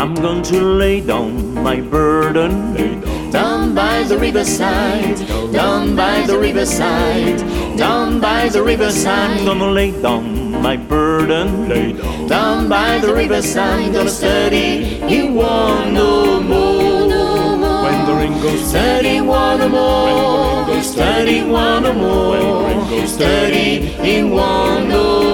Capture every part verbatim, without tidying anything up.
I'm going to lay down my burden Down by the riverside, down by the riverside, down by the riverside. I'm gonna lay down my burden Down by the riverside, gonna study, he won't no more. when the rain goes Study one or more, study one or more, study, he won't no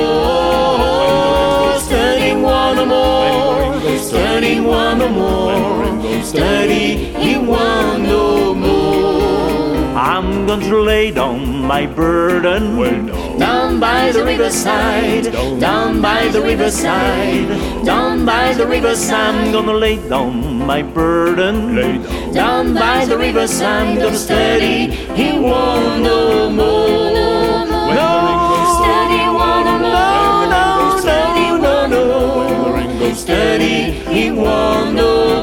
more. Study one or more, study one or more, study, he won't no more. I'm going to lay down my burden Down by the riverside, down by the riverside, down by the riverside. I'm gonna lay down my burden Down by the riverside, I'm gonna study, he won't no more. Study one or more, study one or more, study, he won't no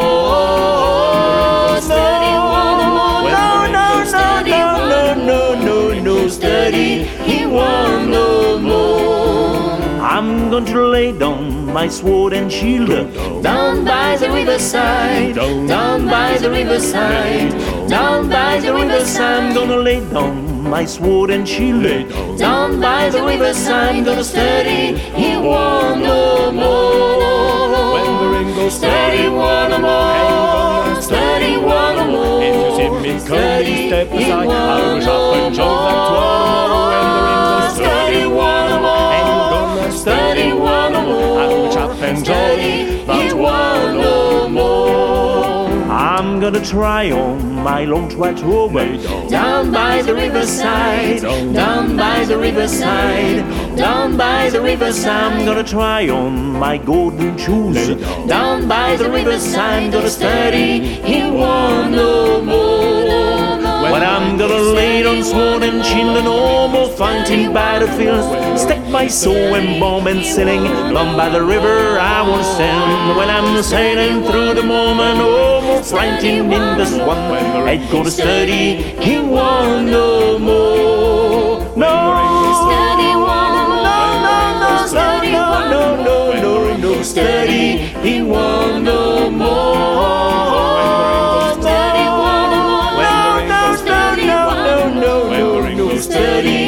more. Study one or more, study one or more, study, he won't no more. I'm going to lay down my sword and shield Down by the riverside, down by the riverside, down by the riverside. I'm gonna lay down my sword and shield Down by the riverside, I'm gonna study, he won't no more. when the rain goes Study one or more, study one or more. If you see me coming, step aside. I wish I could show that tomorrow when the rain goes Study one or more, study one or more. I wish I could Study, he won't no more. I'm gonna try on my long white robe Down by the riverside, down by the riverside, down by the riverside. I'm gonna try on my golden shoes Down by the riverside, I'm gonna study, he won't no more. when I'm gonna lay down sword and shield and no more fighting battlefields. Stick my soul and bomb and sailing down by the river I won't stand. When I'm sailing through the moment, no more fighting in the swan. I gonna study, he won't no more. No, Study one or more, study one or more, no, no, study, he won't no more. Study one or more, study one or more, study,